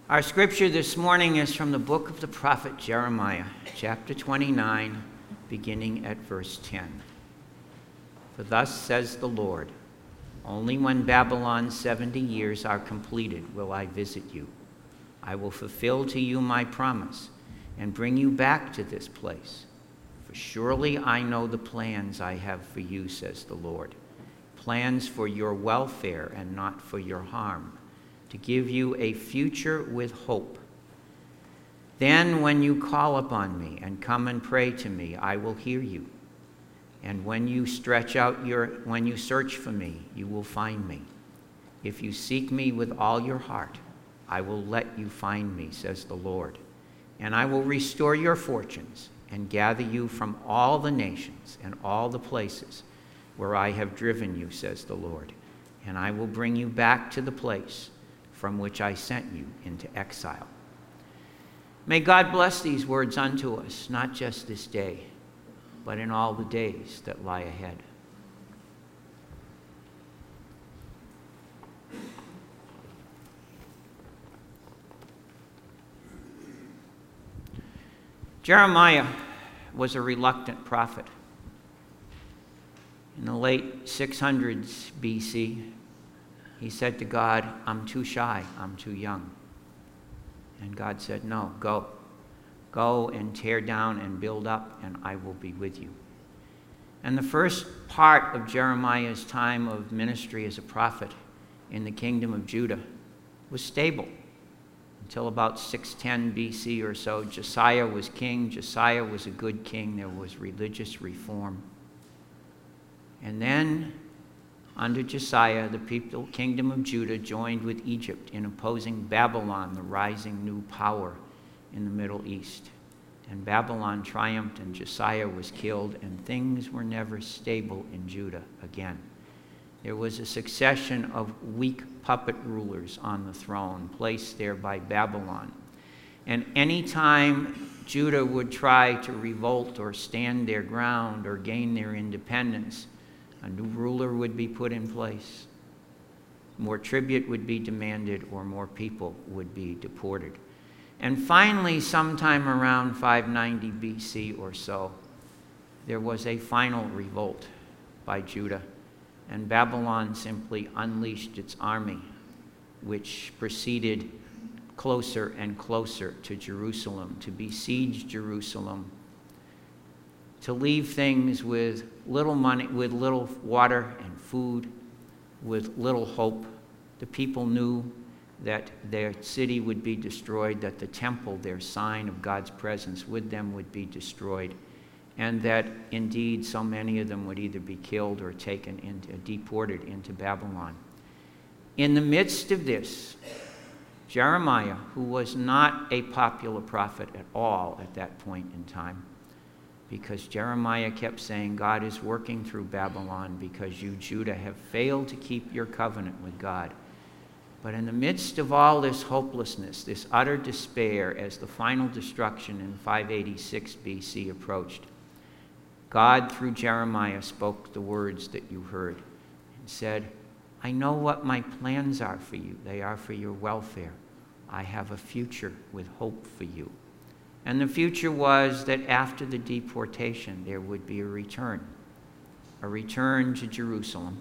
Our scripture this morning is from the book of the prophet Jeremiah, chapter 29, beginning at verse 10. For thus says the Lord, only when Babylon's 70 years are completed will I visit you. I will fulfill to you my promise and bring you back to this place. For surely I know the plans I have for you, says the Lord, plans for your welfare and not for your harm, to give you a future with hope. Then when you call upon me and come and pray to me, I will hear you. And when you search for me, you will find me. If you seek me with all your heart, I will let you find me, says the Lord. And I will restore your fortunes and gather you from all the nations and all the places where I have driven you, says the Lord. And I will bring you back to the place from which I sent you into exile. May God bless these words unto us, not just this day, but in all the days that lie ahead. Jeremiah was a reluctant prophet. In the late 600s BC, he said to God, I'm too shy, I'm too young. And God said, no, go. Go and tear down and build up, and I will be with you. And the first part of Jeremiah's time of ministry as a prophet in the kingdom of Judah was stable until about 610 BC or so. Josiah was king. Josiah was a good king. There was religious reform. And then, under Josiah, the kingdom of Judah joined with Egypt in opposing Babylon, the rising new power in the Middle East. And Babylon triumphed, and Josiah was killed, and things were never stable in Judah again. There was a succession of weak puppet rulers on the throne, placed there by Babylon. And any time Judah would try to revolt or stand their ground or gain their independence, a new ruler would be put in place. More tribute would be demanded, or more people would be deported. And finally, sometime around 590 BC or so, there was a final revolt by Judah, and Babylon simply unleashed its army, which proceeded closer and closer to Jerusalem, to besiege Jerusalem, to leave things with little money, with little water and food, with little hope. The people knew that their city would be destroyed, that the temple, their sign of God's presence with them, would be destroyed, and that indeed so many of them would either be killed or deported into Babylon. In the midst of this, Jeremiah, who was not a popular prophet at all at that point in time, because Jeremiah kept saying, God is working through Babylon because you, Judah, have failed to keep your covenant with God. But in the midst of all this hopelessness, this utter despair, as the final destruction in 586 BC approached, God, through Jeremiah, spoke the words that you heard and said, I know what my plans are for you. They are for your welfare. I have a future with hope for you. And the future was that after the deportation, there would be a return to Jerusalem,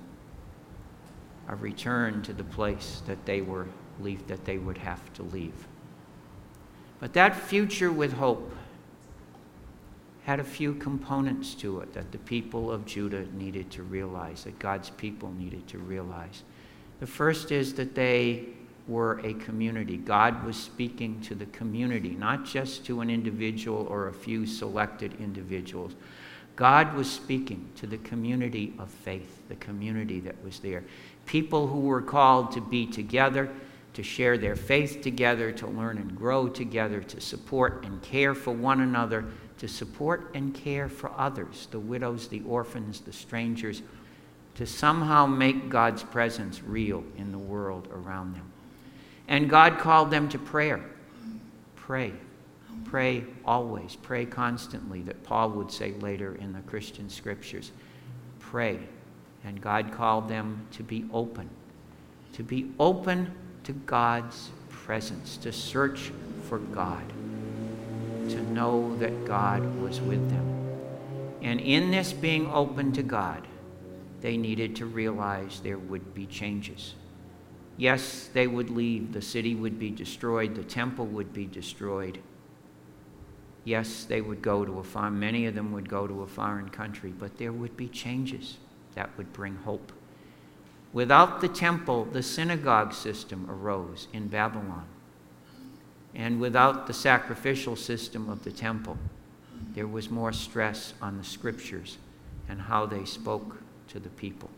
a return to the place that they would have to leave. But that future with hope had a few components to it that the people of Judah needed to realize, that God's people needed to realize. The first is that they were a community. God was speaking to the community, not just to an individual or a few selected individuals. God was speaking to the community of faith, the community that was there. People who were called to be together, to share their faith together, to learn and grow together, to support and care for one another, to support and care for others, the widows, the orphans, the strangers, to somehow make God's presence real in the world around them. And God called them to prayer. Pray. Pray always. Pray constantly, that Paul would say later in the Christian scriptures. Pray. And God called them to be open to God's presence, to search for God, to know that God was with them. And in this being open to God, they needed to realize there would be changes. Yes, they would leave. The city would be destroyed. The temple would be destroyed. Yes, they would go to a farm. Many of them would go to a foreign country, but there would be changes that would bring hope. Without the temple, the synagogue system arose in Babylon. And without the sacrificial system of the temple, there was more stress on the scriptures and how they spoke to the people.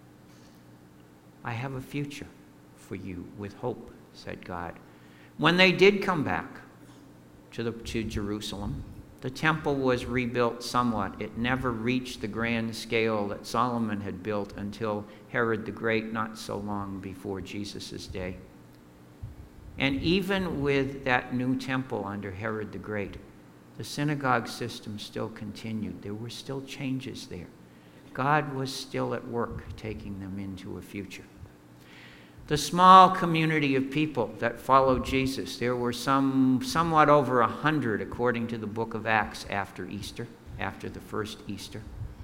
I have a future for you with hope, said God. When they did come back to Jerusalem, the temple was rebuilt somewhat. It never reached the grand scale that Solomon had built until Herod the Great, not so long before Jesus' day. And even with that new temple under Herod the Great, the synagogue system still continued. There were still changes there. God was still at work taking them into a future. The small community of people that followed Jesus, there were somewhat over 100 according to the book of Acts after Easter, after the first Easter.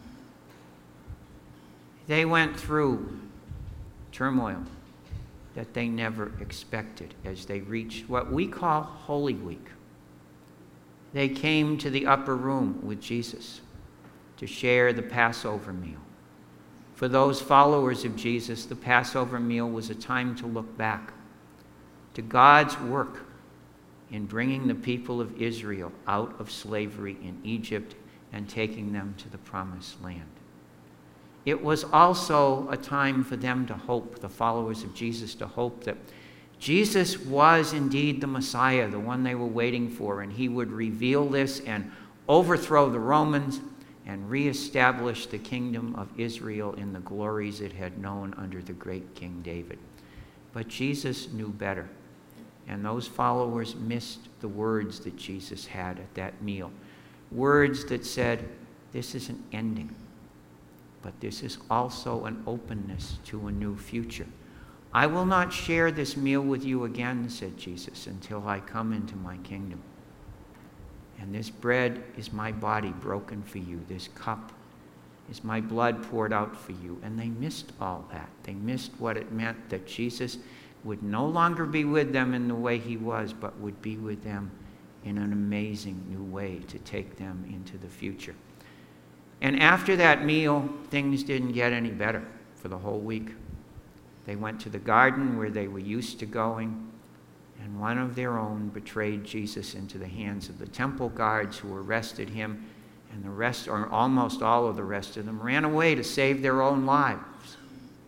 They went through turmoil that they never expected as they reached what we call Holy Week. They came to the upper room with Jesus to share the Passover meal. For those followers of Jesus, the Passover meal was a time to look back to God's work in bringing the people of Israel out of slavery in Egypt and taking them to the Promised Land. It was also a time for them to hope, the followers of Jesus, to hope that Jesus was indeed the Messiah, the one they were waiting for, and he would reveal this and overthrow the Romans and reestablish the kingdom of Israel in the glories it had known under the great King David. But Jesus knew better, and those followers missed the words that Jesus had at that meal. Words that said, this is an ending, but this is also an openness to a new future. I will not share this meal with you again, said Jesus, until I come into my kingdom. And this bread is my body broken for you. This cup is my blood poured out for you. And they missed all that. They missed what it meant that Jesus would no longer be with them in the way he was, but would be with them in an amazing new way to take them into the future. And after that meal, things didn't get any better for the whole week. They went to the garden where they were used to going, and one of their own betrayed Jesus into the hands of the temple guards who arrested him, and the rest, or almost all of the rest of them, ran away to save their own lives.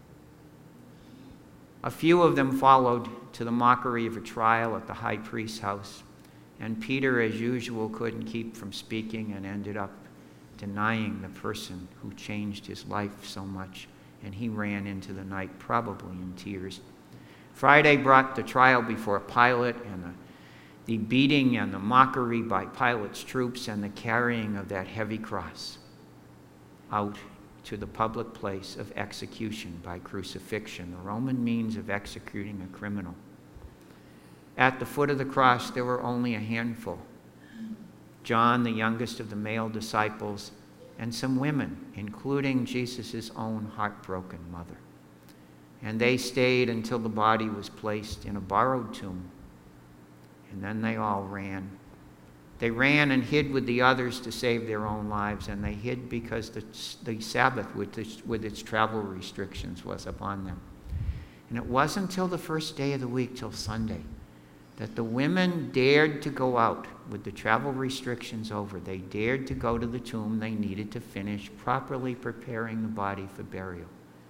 A few of them followed to the mockery of a trial at the high priest's house, and Peter, as usual, couldn't keep from speaking and ended up denying the person who changed his life so much, and he ran into the night probably in tears. Friday brought the trial before Pilate and the beating and the mockery by Pilate's troops and the carrying of that heavy cross out to the public place of execution by crucifixion, the Roman means of executing a criminal. At the foot of the cross, there were only a handful. John, the youngest of the male disciples, and some women, including Jesus' own heartbroken mother. And they stayed until the body was placed in a borrowed tomb. And then they all ran. They ran and hid with the others to save their own lives, and they hid because the Sabbath with its travel restrictions was upon them. And it wasn't until the first day of the week, till Sunday, that the women dared to go out with the travel restrictions over. They dared to go to the tomb they needed to finish properly preparing the body for burial.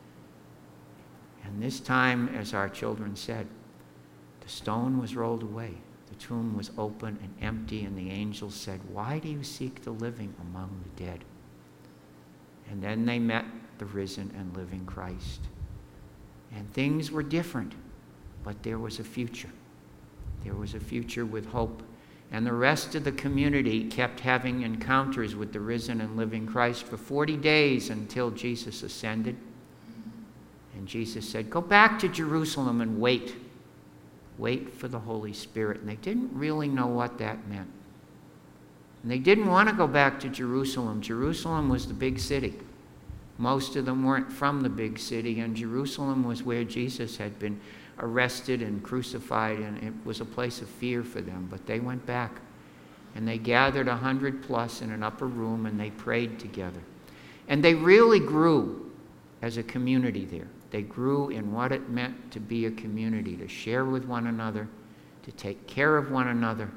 And this time, as our children said, the stone was rolled away. The tomb was open and empty, and the angels said, "Why do you seek the living among the dead?" And then they met the risen and living Christ. And things were different, but there was a future. There was a future with hope. And the rest of the community kept having encounters with the risen and living Christ for 40 days until Jesus ascended. And Jesus said, "Go back to Jerusalem and wait. Wait for the Holy Spirit. And they didn't really know what that meant. And they didn't want to go back to Jerusalem. Jerusalem was the big city. Most of them weren't from the big city, and Jerusalem was where Jesus had been arrested and crucified, and it was a place of fear for them. But they went back, and they gathered 100 plus in an upper room, and they prayed together. And they really grew as a community there. They grew in what it meant to be a community, to share with one another, to take care of one another,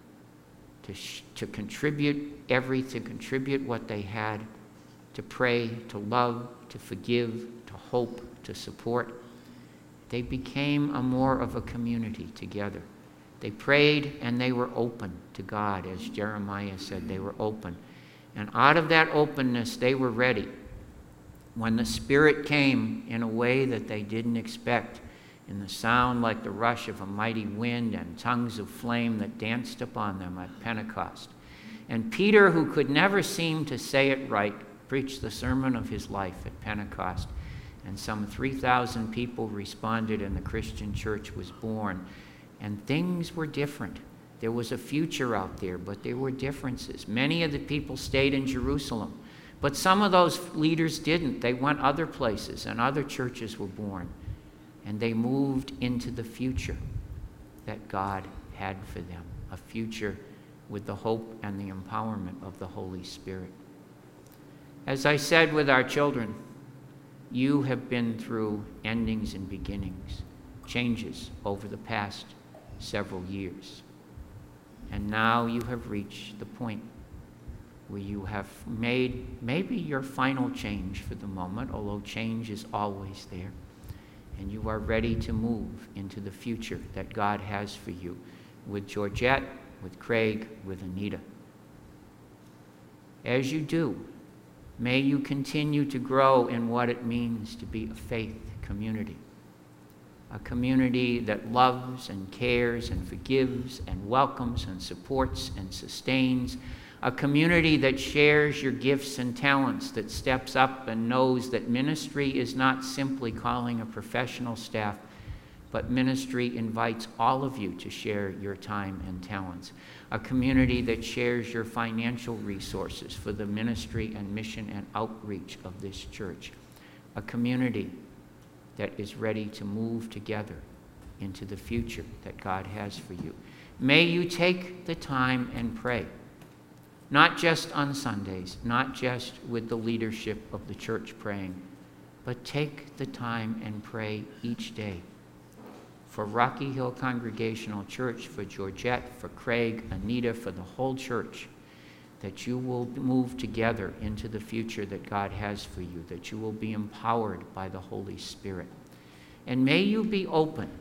to contribute everything, to contribute what they had, to pray, to love, to forgive, to hope, to support. They became more of a community together. They prayed and they were open to God, as Jeremiah said, they were open. And out of that openness, they were ready. When the Spirit came in a way that they didn't expect, in the sound like the rush of a mighty wind and tongues of flame that danced upon them at Pentecost. And Peter, who could never seem to say it right, preached the sermon of his life at Pentecost. And some 3,000 people responded, and the Christian church was born. And things were different. There was a future out there, but there were differences. Many of the people stayed in Jerusalem, but some of those leaders didn't. They went other places, and other churches were born. And they moved into the future that God had for them, a future with the hope and the empowerment of the Holy Spirit. As I said with our children, you have been through endings and beginnings, changes over the past several years. And now you have reached the point where you have made maybe your final change for the moment, although change is always there. And you are ready to move into the future that God has for you with Georgette, with Craig, with Anita. As you do, may you continue to grow in what it means to be a faith community. A community that loves and cares and forgives and welcomes and supports and sustains. A community that shares your gifts and talents, that steps up and knows that ministry is not simply calling a professional staff, but ministry invites all of you to share your time and talents. A community that shares your financial resources for the ministry and mission and outreach of this church. A community that is ready to move together into the future that God has for you. May you take the time and pray. Not just on Sundays, not just with the leadership of the church praying, but take the time and pray each day for Rocky Hill Congregational Church, for Georgette, for Craig, Anita, for the whole church, that you will move together into the future that God has for you, that you will be empowered by the Holy Spirit. And may you be open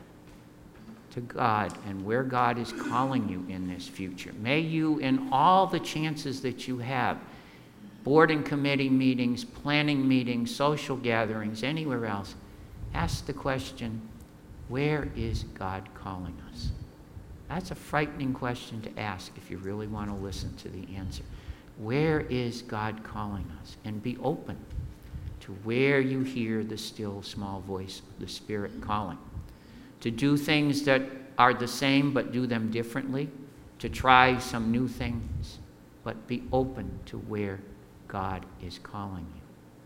to God and where God is calling you in this future. May you, in all the chances that you have, board and committee meetings, planning meetings, social gatherings, anywhere else, ask the question, where is God calling us? That's a frightening question to ask if you really want to listen to the answer. Where is God calling us? And be open to where you hear the still small voice of the Spirit calling. To do things that are the same but do them differently, to try some new things, but be open to where God is calling you.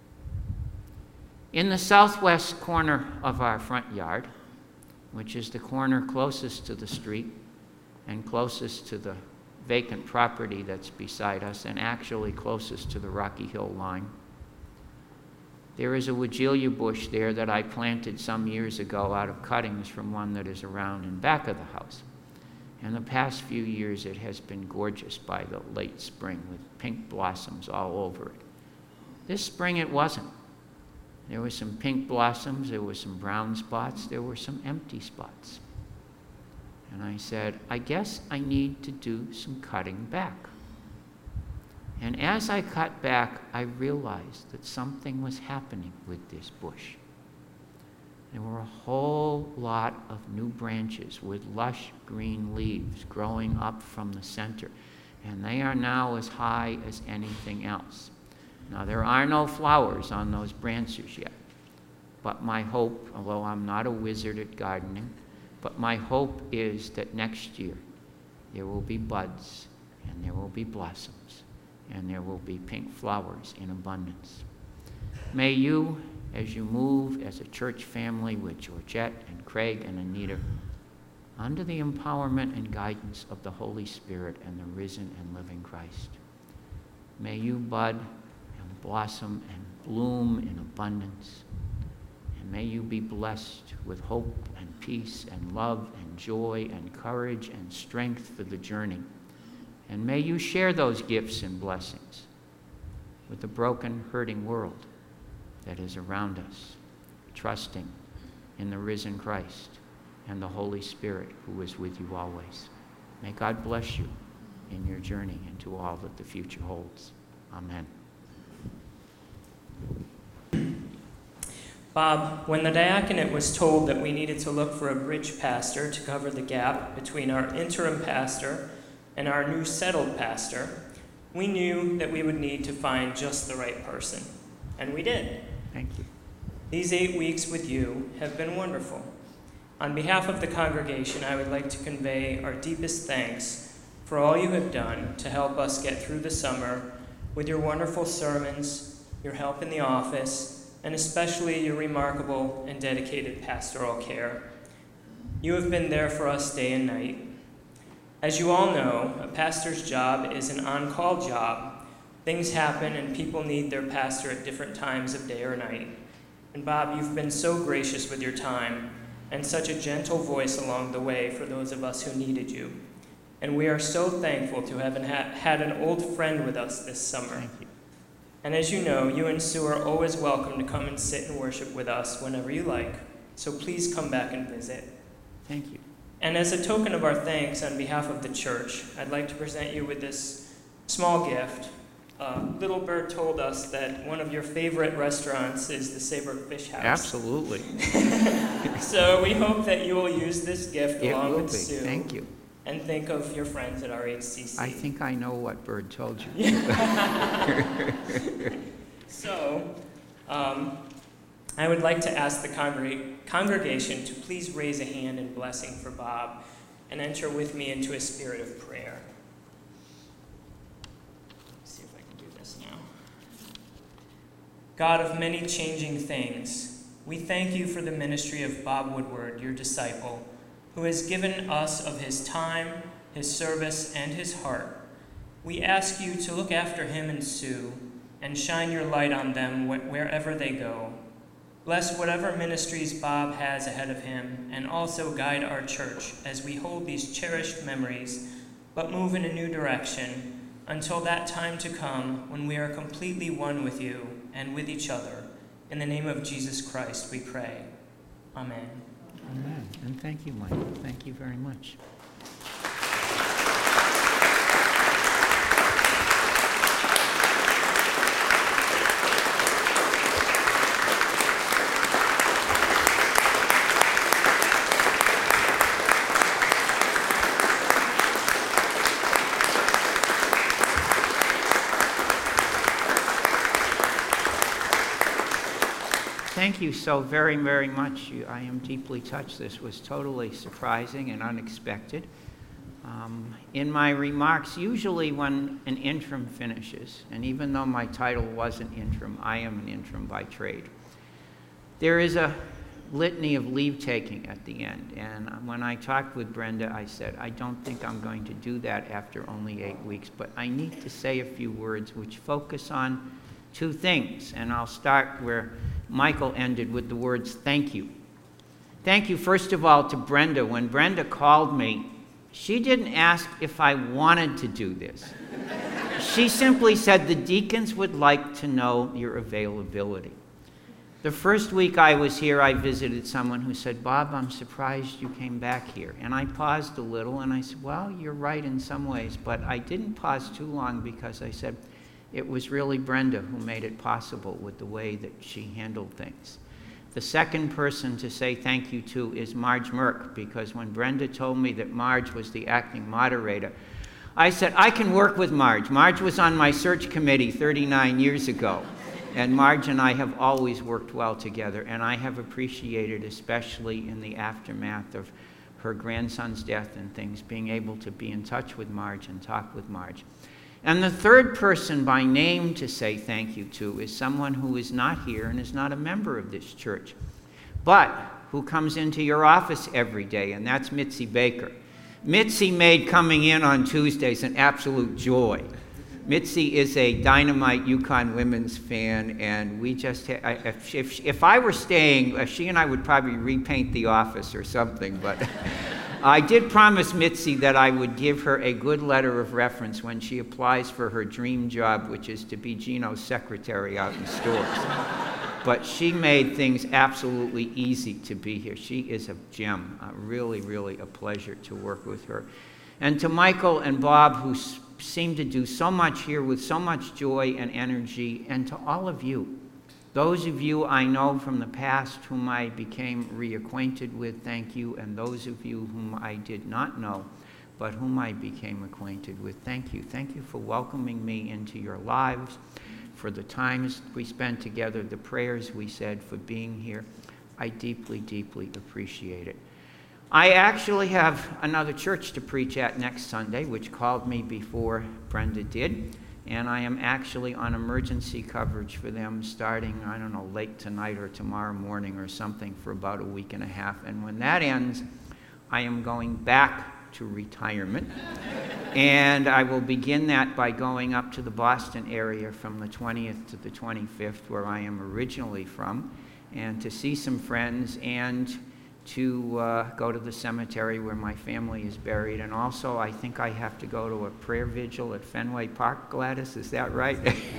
In the southwest corner of our front yard, which is the corner closest to the street and closest to the vacant property that's beside us and actually closest to the Rocky Hill line, there is a Weigela bush there that I planted some years ago out of cuttings from one that is around in back of the house. And the past few years it has been gorgeous by the late spring with pink blossoms all over it. This spring it wasn't. There were some pink blossoms, there were some brown spots, there were some empty spots. And I said, I guess I need to do some cutting back. And as I cut back, I realized that something was happening with this bush. There were a whole lot of new branches with lush green leaves growing up from the center. And they are now as high as anything else. Now, there are no flowers on those branches yet. But my hope, although I'm not a wizard at gardening, But my hope is that next year there will be buds, and there will be blossoms, and there will be pink flowers in abundance. May you, as you move as a church family with Georgette and Craig and Anita, under the empowerment and guidance of the Holy Spirit and the risen and living Christ, may you bud and blossom and bloom in abundance. And may you be blessed with hope and peace and love and joy and courage and strength for the journey. And may you share those gifts and blessings with the broken, hurting world that is around us, trusting in the risen Christ and the Holy Spirit who is with you always. May God bless you in your journey into all that the future holds. Amen. Bob, when the diaconate was told that we needed to look for a bridge pastor to cover the gap between our interim pastor and our new settled pastor, we knew that we would need to find just the right person. And we did. Thank you. These 8 weeks with you have been wonderful. On behalf of the congregation, I would like to convey our deepest thanks for all you have done to help us get through the summer with your wonderful sermons, your help in the office, and especially your remarkable and dedicated pastoral care. You have been there for us day and night. As you all know, a pastor's job is an on-call job. Things happen and people need their pastor at different times of day or night. And Bob, you've been so gracious with your time and such a gentle voice along the way for those of us who needed you. And we are so thankful to have had an old friend with us this summer. Thank you. And as you know, you and Sue are always welcome to come and sit and worship with us whenever you like. So please come back and visit. Thank you. And as a token of our thanks on behalf of the church, I'd like to present you with this small gift. Little Bird told us that one of your favorite restaurants is the Saybrook Fish House. Absolutely. So we hope that you will use this gift It along will with be. Sue. Thank you. And think of your friends at RHCC. I think I know what Bird told you. So, I would like to ask the congregation to please raise a hand in blessing for Bob and enter with me into a spirit of prayer. Let's see if I can do this now. God of many changing things, we thank you for the ministry of Bob Woodward, your disciple, who has given us of his time, his service, and his heart. We ask you to look after him and Sue and shine your light on them wherever they go. Bless whatever ministries Bob has ahead of him, and also guide our church as we hold these cherished memories, but move in a new direction until that time to come when we are completely one with you and with each other. In the name of Jesus Christ, we pray. Amen. Amen. And thank you, Michael. Thank you very much. Thank you so very, very much. I am deeply touched. This was totally surprising and unexpected. In my remarks, usually when an interim finishes, and even though my title wasn't interim, I am an interim by trade, there is a litany of leave-taking at the end. And when I talked with Brenda, I said, I don't think I'm going to do that after only 8 weeks, but I need to say a few words which focus on 2 things. And I'll start where Michael ended with the words, thank you. Thank you, first of all, to Brenda. When Brenda called me, she didn't ask if I wanted to do this. She simply said, the deacons would like to know your availability. The first week I was here, I visited someone who said, Bob, I'm surprised you came back here. And I paused a little, and I said, well, you're right in some ways, but I didn't pause too long because I said, it was really Brenda who made it possible with the way that she handled things. The second person to say thank you to is Marge Merck, because when Brenda told me that Marge was the acting moderator, I said, I can work with Marge. Marge was on my search committee 39 years ago, and Marge and I have always worked well together, and I have appreciated, especially in the aftermath of her grandson's death and things, being able to be in touch with Marge and talk with Marge. And the third person by name to say thank you to is someone who is not here and is not a member of this church, but who comes into your office every day, and that's Mitzi Baker. Mitzi made coming in on Tuesdays an absolute joy. Mitzi is a Dynamite Yukon Women's fan, and we just, if I were staying, she and I would probably repaint the office or something, but I did promise Mitzi that I would give her a good letter of reference when she applies for her dream job, which is to be Gino's secretary out in stores. But she made things absolutely easy to be here. She is a gem, really, really a pleasure to work with her. And to Michael and Bob, who seem to do so much here with so much joy and energy, and to all of you. Those of you I know from the past whom I became reacquainted with, thank you. And those of you whom I did not know, but whom I became acquainted with, thank you. Thank you for welcoming me into your lives, for the times we spent together, the prayers we said, for being here. I deeply, deeply appreciate it. I actually have another church to preach at next Sunday, which called me before Brenda did. And I am actually on emergency coverage for them starting, I don't know, late tonight or tomorrow morning or something for about a week and a half. And when that ends, I am going back to retirement. And I will begin that by going up to the Boston area from the 20th to the 25th, where I am originally from, and to see some friends and to go to the cemetery where my family is buried. And also, I think I have to go to a prayer vigil at Fenway Park, Gladys. Is that right?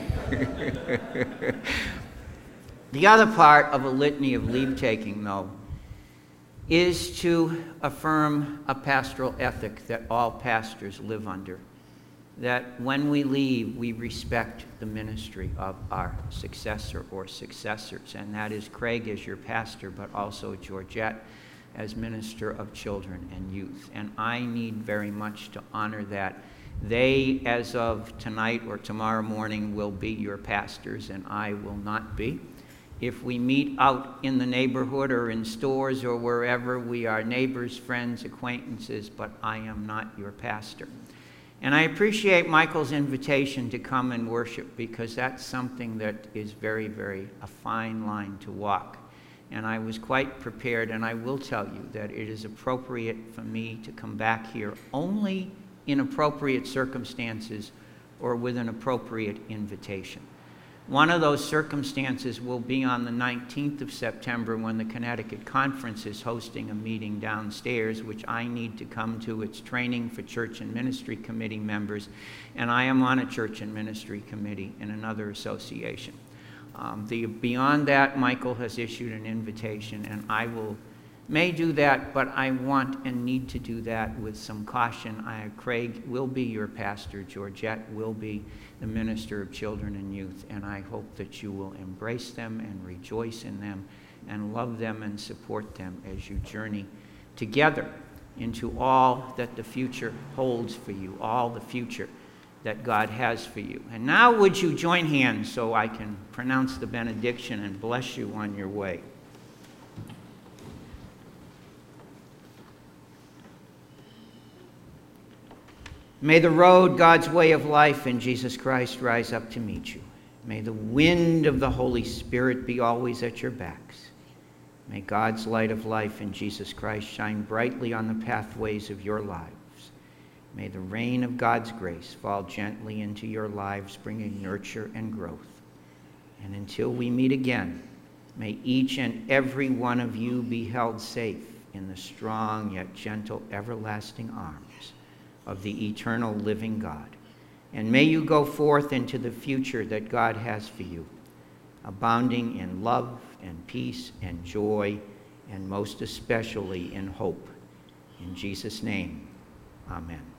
The other part of a litany of leave-taking, though, is to affirm a pastoral ethic that all pastors live under. That when we leave, we respect the ministry of our successor or successors. And that is Craig as your pastor, but also Georgette as minister of children and youth. And I need very much to honor that. They, as of tonight or tomorrow morning, will be your pastors, and I will not be. If we meet out in the neighborhood or in stores or wherever, we are neighbors, friends, acquaintances, but I am not your pastor. And I appreciate Michael's invitation to come and worship, because that's something that is very, very a fine line to walk. And I was quite prepared, and I will tell you that it is appropriate for me to come back here only in appropriate circumstances or with an appropriate invitation. One of those circumstances will be on the 19th of September when the Connecticut Conference is hosting a meeting downstairs, which I need to come to. It's training for church and ministry committee members, and I am on a church and ministry committee in another association. Beyond that, Michael has issued an invitation, and I may do that, but I want and need to do that with some caution. Craig will be your pastor. Georgette will be the minister of children and youth, and I hope that you will embrace them and rejoice in them and love them and support them as you journey together into all that the future holds for you, all the future that God has for you. And now would you join hands so I can pronounce the benediction and bless you on your way. May the road, God's way of life in Jesus Christ, rise up to meet you. May the wind of the Holy Spirit be always at your backs. May God's light of life in Jesus Christ shine brightly on the pathways of your lives. May the rain of God's grace fall gently into your lives, bringing nurture and growth. And until we meet again, may each and every one of you be held safe in the strong yet gentle everlasting arms of the eternal living God. And may you go forth into the future that God has for you, abounding in love and peace and joy, and most especially in hope. In Jesus' name, amen.